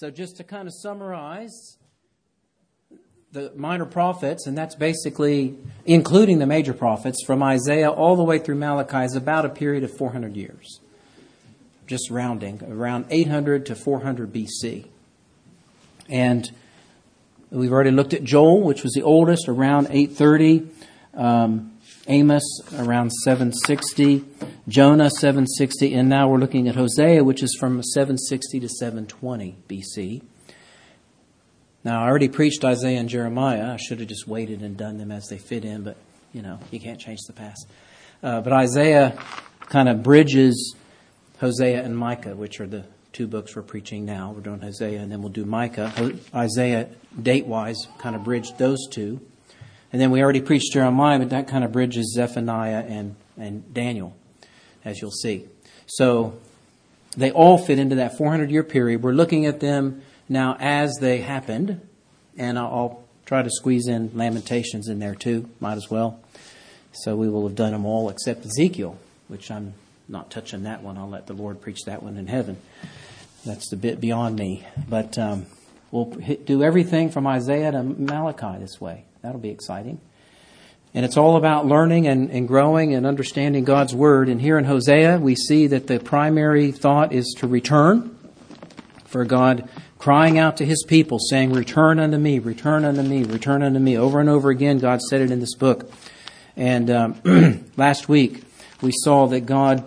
So just to kind of summarize, the minor prophets, and that's basically including the major prophets, from Isaiah all the way through Malachi, is about a period of 400 years. Just rounding, around 800 to 400 BC. And we've already looked at Joel, which was the oldest, around 830. Amos, around 760. Jonah, 760. And now we're looking at Hosea, which is from 760 to 720 BC. Now, I already preached Isaiah and Jeremiah. I should have just waited and done them as they fit in, but, you can't change the past. But Isaiah kind of bridges Hosea and Micah, which are the two books we're preaching now. We're doing Hosea, and then we'll do Micah. Isaiah, date-wise, kind of bridged those two. And then we already preached Jeremiah, but that kind of bridges Zephaniah and Daniel, as you'll see. So they all fit into that 400-year period. We're looking at them now as they happened, and I'll try to squeeze in Lamentations in there too, might as well. So we will have done them all except Ezekiel, which I'm not touching that one. I'll let the Lord preach that one in heaven. That's a bit beyond me. But we'll do everything from Isaiah to Malachi this way. That'll be exciting. And it's all about learning and growing and understanding God's Word. And here in Hosea, we see that the primary thought is to return, for God crying out to His people, saying, return unto me, return unto me, return unto me. Over and over again, God said it in this book. And last week, we saw that God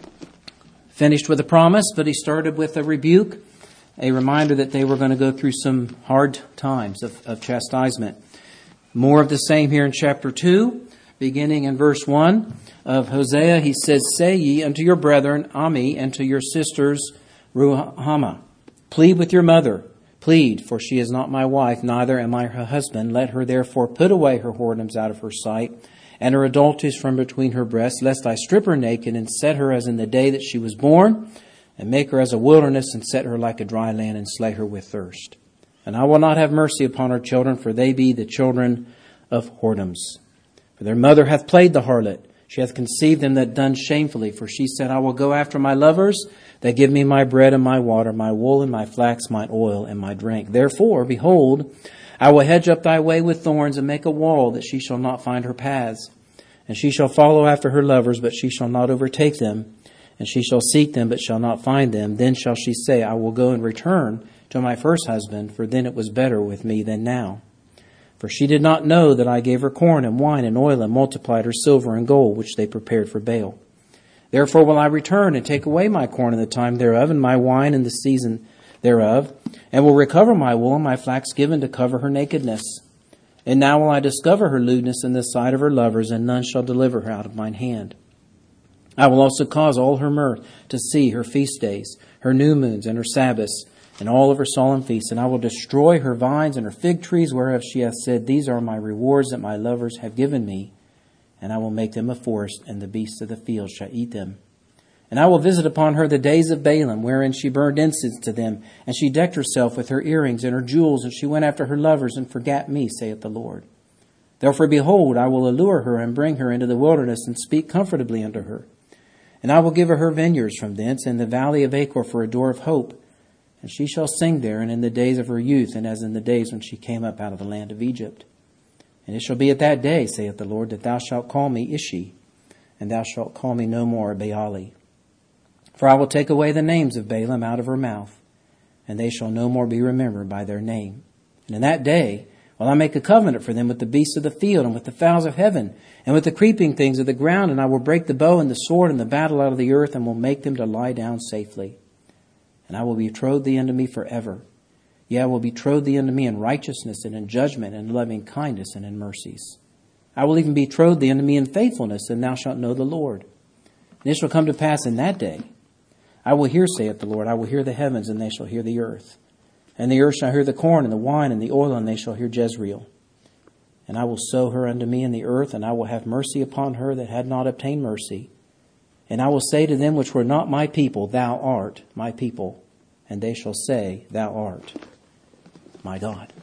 finished with a promise, but He started with a rebuke, a reminder that they were going to go through some hard times of chastisement. More of the same here in chapter 2, beginning in verse 1 of Hosea. He says, say ye unto your brethren, Ami, and to your sisters, Ruhamah, plead with your mother, plead, for she is not my wife, neither am I her husband. Let her therefore put away her whoredoms out of her sight, and her adulteries from between her breasts, lest I strip her naked, and set her as in the day that she was born, and make her as a wilderness, and set her like a dry land, and slay her with thirst. And I will not have mercy upon her children, for they be the children of whoredoms. For their mother hath played the harlot. She hath conceived them that done shamefully. For she said, I will go after my lovers, that give me my bread and my water, my wool and my flax, my oil and my drink. Therefore, behold, I will hedge up thy way with thorns, and make a wall, that she shall not find her paths. And she shall follow after her lovers, but she shall not overtake them. And she shall seek them, but shall not find them. Then shall she say, I will go and return to my first husband, for then it was better with me than now. For she did not know that I gave her corn and wine and oil, and multiplied her silver and gold, which they prepared for Baal. Therefore will I return and take away my corn in the time thereof, and my wine in the season thereof, and will recover my wool and my flax given to cover her nakedness. And now will I discover her lewdness in the sight of her lovers, and none shall deliver her out of mine hand. I will also cause all her mirth to see her feast days, her new moons, and her Sabbaths, and all of her solemn feasts. And I will destroy her vines and her fig trees, whereof she hath said, these are my rewards that my lovers have given me. And I will make them a forest, and the beasts of the field shall eat them. And I will visit upon her the days of Balaam, wherein she burned incense to them, and she decked herself with her earrings and her jewels, and she went after her lovers, and forgat me, saith the Lord. Therefore, behold, I will allure her, and bring her into the wilderness, and speak comfortably unto her. And I will give her vineyards from thence, and the valley of Achor for a door of hope. And she shall sing there, and in the days of her youth, and as in the days when she came up out of the land of Egypt. And it shall be at that day, saith the Lord, that thou shalt call me Ishi, and thou shalt call me no more Baali. For I will take away the names of Balaam out of her mouth, and they shall no more be remembered by their name. And in that day will I make a covenant for them with the beasts of the field, and with the fowls of heaven, and with the creeping things of the ground. And I will break the bow and the sword and the battle out of the earth, and will make them to lie down safely. And I will betroth thee unto me forever. Yea, I will betroth thee unto me in righteousness and in judgment and loving kindness and in mercies. I will even betroth thee unto me in faithfulness, and thou shalt know the Lord. And it shall come to pass in that day, I will hear, saith the Lord, I will hear the heavens, and they shall hear the earth. And the earth shall hear the corn and the wine and the oil, and they shall hear Jezreel. And I will sow her unto me in the earth, and I will have mercy upon her that had not obtained mercy. And I will say to them which were not my people, thou art my people. And they shall say, thou art my God.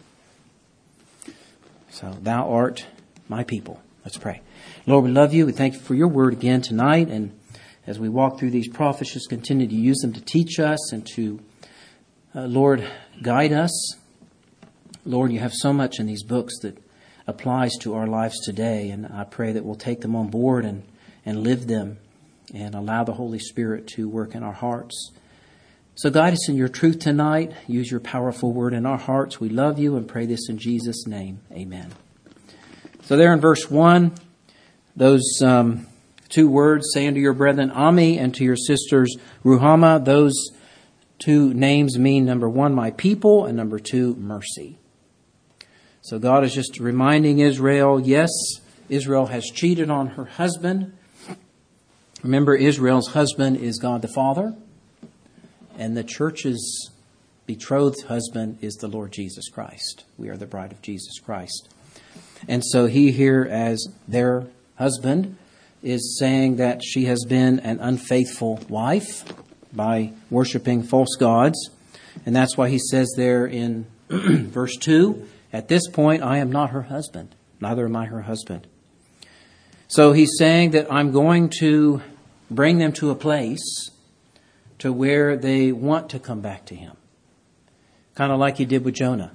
So, thou art my people. Let's pray. Lord, we love you. We thank you for your word again tonight. And as we walk through these prophets, just continue to use them to teach us and to Lord, guide us. Lord, you have so much in these books that applies to our lives today, and I pray that we'll take them on board and live them and allow the Holy Spirit to work in our hearts. So guide us in your truth tonight. Use your powerful word in our hearts. We love you and pray this in Jesus' name. Amen. So there in verse 1, those two words, say unto your brethren Ami and to your sisters Ruhama, those two names mean, number one, my people, and number two, mercy. So God is just reminding Israel, yes, Israel has cheated on her husband. Remember, Israel's husband is God the Father, and the church's betrothed husband is the Lord Jesus Christ. We are the bride of Jesus Christ. And so he here, as their husband, is saying that she has been an unfaithful wife by worshiping false gods. And that's why he says there in verse 2, at this point, I am not her husband, neither am I her husband. So he's saying that I'm going to bring them to a place to where they want to come back to him. Kind of like he did with Jonah.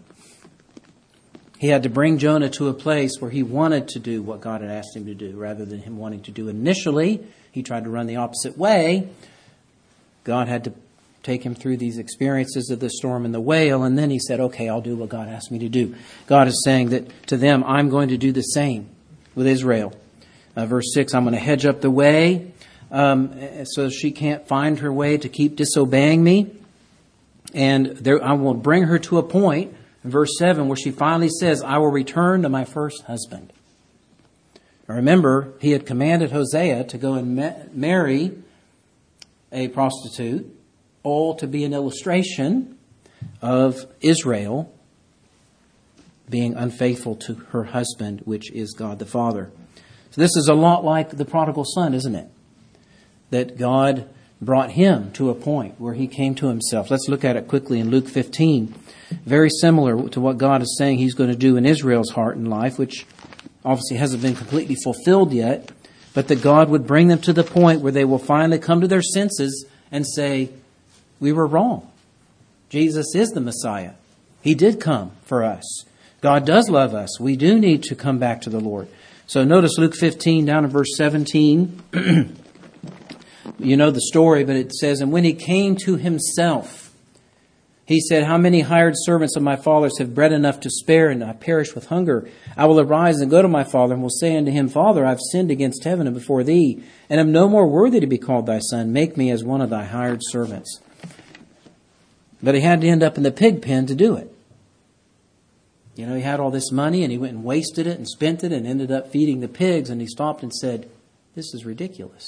He had to bring Jonah to a place where he wanted to do what God had asked him to do, rather than him wanting to do initially. He tried to run the opposite way. God had to take him through these experiences of the storm and the whale, and then he said, okay, I'll do what God asked me to do. God is saying that to them, I'm going to do the same with Israel. Verse 6, I'm going to hedge up the way so she can't find her way to keep disobeying me. And I will bring her to a point, in verse 7, where she finally says, I will return to my first husband. Now remember, he had commanded Hosea to go and marry a prostitute, all to be an illustration of Israel being unfaithful to her husband, which is God the Father. So this is a lot like the prodigal son, isn't it? That God brought him to a point where he came to himself. Let's look at it quickly in Luke 15. Very similar to what God is saying he's going to do in Israel's heart and life, which obviously hasn't been completely fulfilled yet, but that God would bring them to the point where they will finally come to their senses and say, we were wrong. Jesus is the Messiah. He did come for us. God does love us. We do need to come back to the Lord. So notice Luke 15 down in verse 17. You know the story, but it says, and when he came to himself, he said, how many hired servants of my father's have bread enough to spare, and I perish with hunger? I will arise and go to my father, and will say unto him, Father, I have sinned against heaven and before thee, and am no more worthy to be called thy son. Make me as one of thy hired servants. But he had to end up in the pig pen to do it. You know, he had all this money, and he went and wasted it and spent it and ended up feeding the pigs, and he stopped and said, this is ridiculous.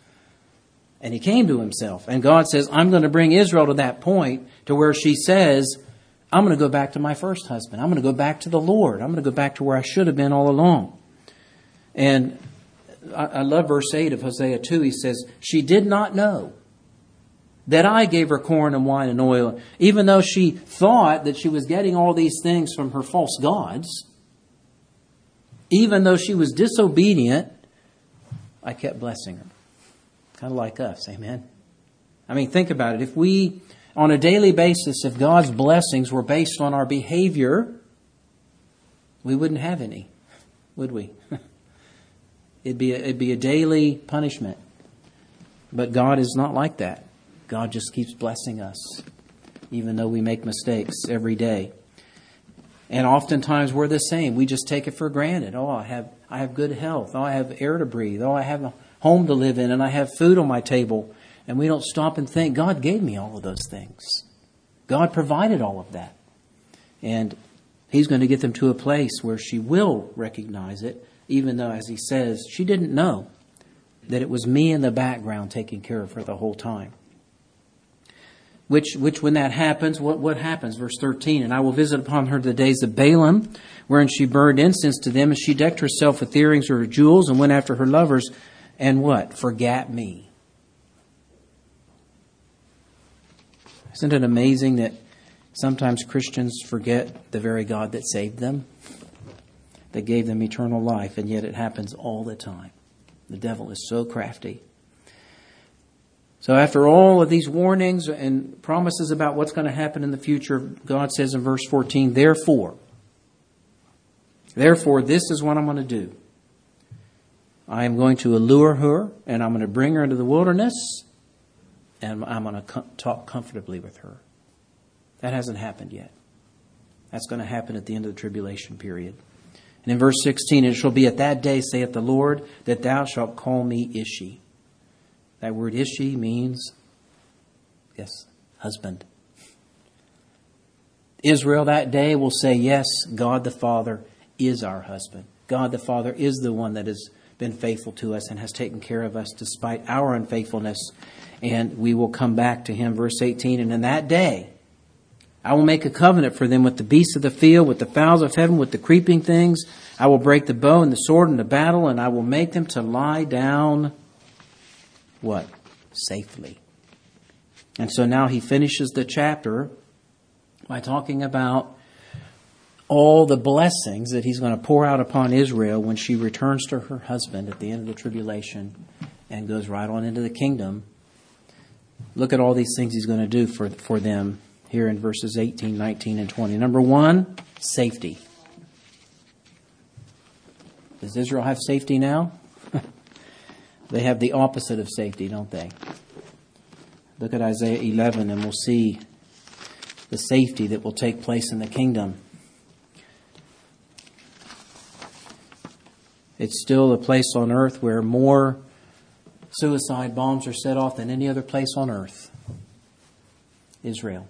And he came to himself. And God says, I'm going to bring Israel to that point to where she says, I'm going to go back to my first husband. I'm going to go back to the Lord. I'm going to go back to where I should have been all along. And I love verse 8 of Hosea 2. He says, she did not know that I gave her corn and wine and oil. Even though she thought that she was getting all these things from her false gods, even though she was disobedient, I kept blessing her. Kind of like us, amen? I mean, think about it. If we, on a daily basis, if God's blessings were based on our behavior, we wouldn't have any, would we? It'd be a daily punishment. But God is not like that. God just keeps blessing us, even though we make mistakes every day. And oftentimes we're the same. We just take it for granted. Oh, I have good health. Oh, I have air to breathe. Oh, I have a home to live in, and I have food on my table. And we don't stop and think, God gave me all of those things. God provided all of that. And he's going to get them to a place where she will recognize it, even though, as he says, she didn't know that it was me in the background taking care of her the whole time. Which when that happens, what happens? Verse 13, and I will visit upon her the days of Balaam, wherein she burned incense to them, and she decked herself with earrings or jewels, and went after her lovers, and what? Forgat me. Isn't it amazing that sometimes Christians forget the very God that saved them, that gave them eternal life, and yet it happens all the time. The devil is so crafty. So after all of these warnings and promises about what's going to happen in the future, God says in verse 14, Therefore, this is what I'm going to do. I am going to allure her, and I'm going to bring her into the wilderness, and I'm going to talk comfortably with her. That hasn't happened yet. That's going to happen at the end of the tribulation period. And in verse 16, it shall be at that day, saith the Lord, that thou shalt call me Ishi. That word Ishi means, yes, husband. Israel that day will say, yes, God the Father is our husband. God the Father is the one that has been faithful to us and has taken care of us despite our unfaithfulness. And we will come back to Him. Verse 18, and in that day, I will make a covenant for them with the beasts of the field, with the fowls of heaven, with the creeping things. I will break the bow and the sword and the battle, and I will make them to lie down, what? Safely. And so now he finishes the chapter by talking about all the blessings that he's going to pour out upon Israel when she returns to her husband at the end of the tribulation and goes right on into the kingdom. Look at all these things he's going to do for them here in verses 18, 19, and 20. Number one, safety. Does Israel have safety now? They have the opposite of safety, don't they? Look at Isaiah 11 and we'll see the safety that will take place in the kingdom. It's still a place on earth where more suicide bombs are set off than any other place on earth. Israel.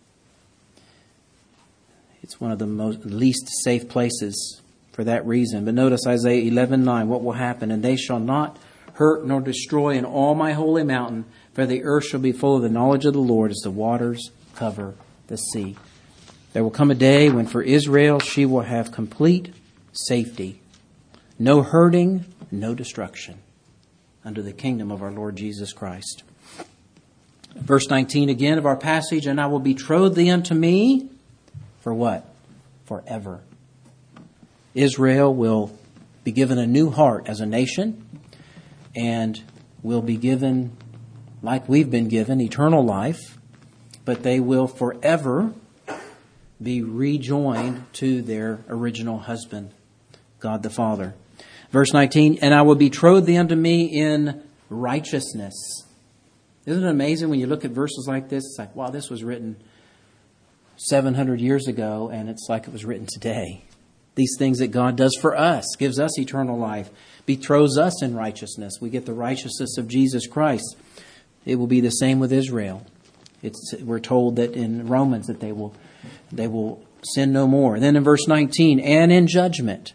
It's one of the least safe places for that reason. But notice Isaiah 11:9, what will happen? And they shall not hurt nor destroy in all my holy mountain, for the earth shall be full of the knowledge of the Lord as the waters cover the sea. There will come a day when for Israel she will have complete safety. No hurting, no destruction under the kingdom of our Lord Jesus Christ. Verse 19 again of our passage, and I will betroth thee unto me for what? Forever. Israel will be given a new heart as a nation and will be given, like we've been given, eternal life, but they will forever be rejoined to their original husband, God the Father. Verse 19, and I will betroth thee unto me in righteousness. Isn't it amazing when you look at verses like this? It's like, wow, this was written 700 years ago, and it's like it was written today. These things that God does for us, gives us eternal life, betroths us in righteousness. We get the righteousness of Jesus Christ. It will be the same with Israel. We're told that in Romans that they will sin no more. And then in verse 19, and in judgment.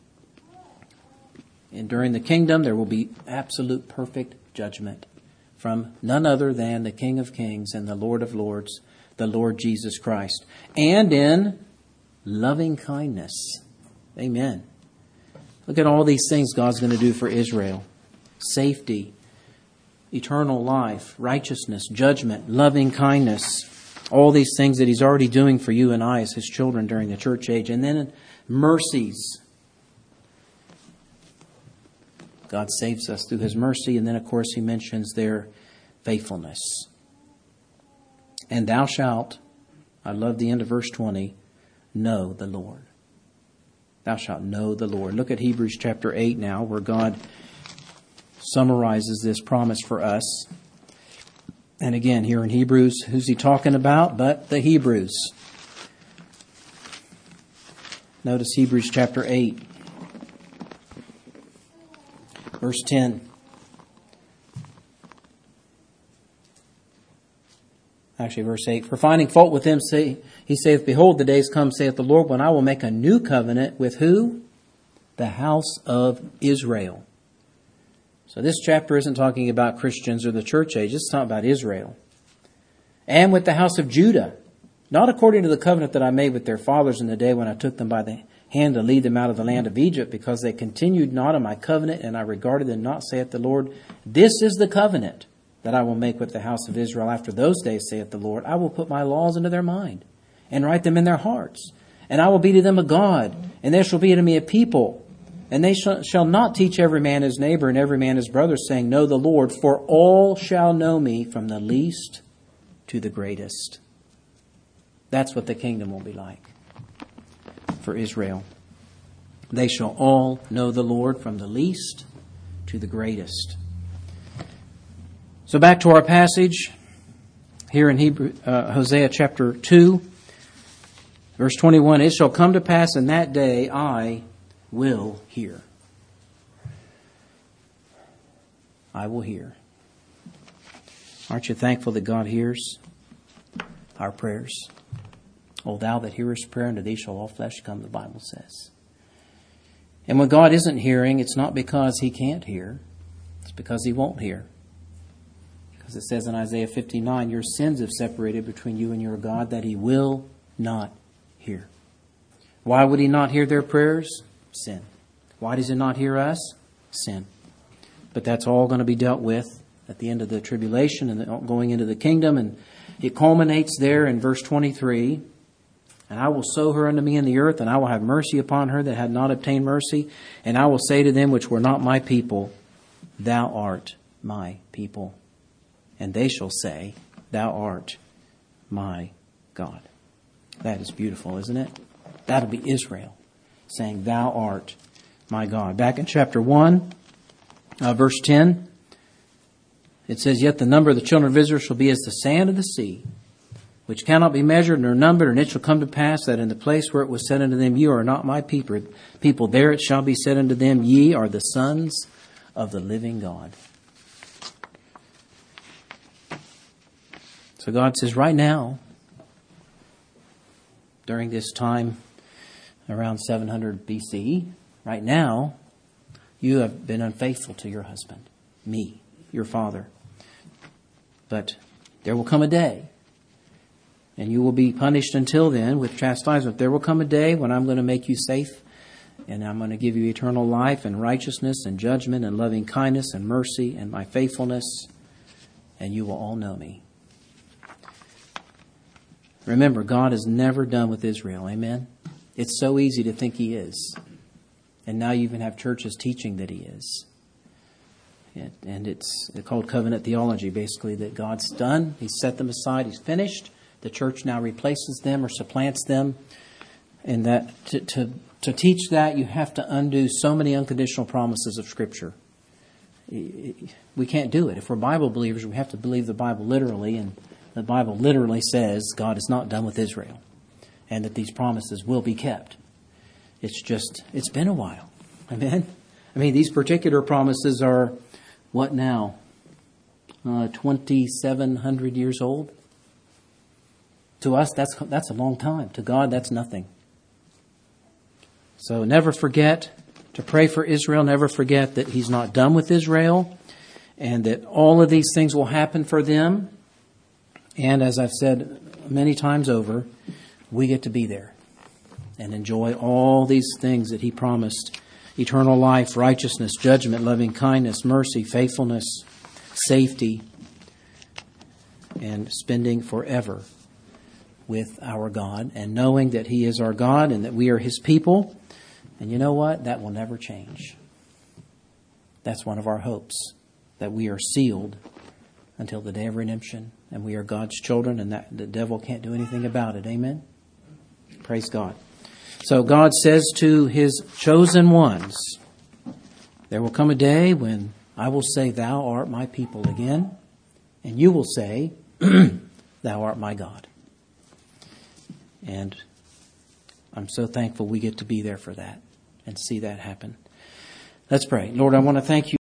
And during the kingdom, there will be absolute perfect judgment from none other than the King of Kings and the Lord of Lords, the Lord Jesus Christ. And in loving kindness. Amen. Look at all these things God's going to do for Israel. Safety, eternal life, righteousness, judgment, loving kindness. All these things that He's already doing for you and I as His children during the church age. And then mercies. God saves us through His mercy. And then, of course, He mentions their faithfulness. And thou shalt, I love the end of verse 20, know the Lord. Thou shalt know the Lord. Look at Hebrews chapter 8 now, where God summarizes this promise for us. And again, here in Hebrews, who's He talking about? But the Hebrews. Notice Hebrews chapter 8. Verse 10. Actually, verse 8. For finding fault with them, he saith, behold, the days come, saith the Lord, when I will make a new covenant with who? The house of Israel. So this chapter isn't talking about Christians or the church age. It's talking about Israel. And with the house of Judah, not according to the covenant that I made with their fathers in the day when I took them by the hand to lead them out of the land of Egypt, because they continued not in my covenant, and I regarded them not, saith the Lord. This is the covenant that I will make with the house of Israel after those days, saith the Lord. I will put my laws into their mind and write them in their hearts. And I will be to them a God, and they shall be to me a people. And they shall not teach every man his neighbor and every man his brother, saying, Know the Lord, for all shall know me, from the least to the greatest. That's what the kingdom will be like for Israel. They shall all know the Lord, from the least to the greatest. So back to our passage here in Hosea chapter 2, verse 21. It shall come to pass in that day, I will hear. I will hear. Aren't you thankful that God hears our prayers? O thou that hearest prayer, unto thee shall all flesh come, the Bible says. And when God isn't hearing, it's not because He can't hear. It's because He won't hear. Because it says in Isaiah 59, your sins have separated between you and your God, that He will not hear. Why would He not hear their prayers? Sin. Why does He not hear us? Sin. But that's all going to be dealt with at the end of the tribulation and going into the kingdom. And it culminates there in verse 23. And I will sow her unto me in the earth, and I will have mercy upon her that had not obtained mercy. And I will say to them which were not my people, Thou art my people. And they shall say, Thou art my God. That is beautiful, isn't it? That'll be Israel saying, Thou art my God. Back in chapter 1, verse 10, it says, Yet the number of the children of Israel shall be as the sand of the sea, which cannot be measured nor numbered, and it shall come to pass that in the place where it was said unto them, You are not my people, there it shall be said unto them, Ye are the sons of the living God. So God says, right now, during this time around 700 BC, right now, you have been unfaithful to your husband, me, your father. But there will come a day, and you will be punished until then with chastisement. There will come a day when I'm going to make you safe, and I'm going to give you eternal life and righteousness and judgment and loving kindness and mercy and my faithfulness, and you will all know me. Remember, God is never done with Israel. Amen? It's so easy to think He is. And now you even have churches teaching that He is. And it's called covenant theology, basically, that God's done. He's set them aside. He's finished. The church now replaces them or supplants them. And that to teach that, you have to undo so many unconditional promises of Scripture. We can't do it. If we're Bible believers, we have to believe the Bible literally. And the Bible literally says God is not done with Israel, and that these promises will be kept. It's been a while. Amen? I mean, these particular promises are, what now? 2,700 years old? To us, that's a long time. To God, that's nothing. So never forget to pray for Israel. Never forget that He's not done with Israel, and that all of these things will happen for them. And as I've said many times over, we get to be there and enjoy all these things that He promised. Eternal life, righteousness, judgment, loving kindness, mercy, faithfulness, safety, and spending forever with our God, and knowing that He is our God and that we are His people. And you know what? That will never change. That's one of our hopes, that we are sealed until the day of redemption, and we are God's children, and that the devil can't do anything about it. Amen? Praise God. So God says to His chosen ones, there will come a day when I will say, Thou art my people again, and you will say, Thou art my God. And I'm so thankful we get to be there for that and see that happen. Let's pray. Lord, I want to thank You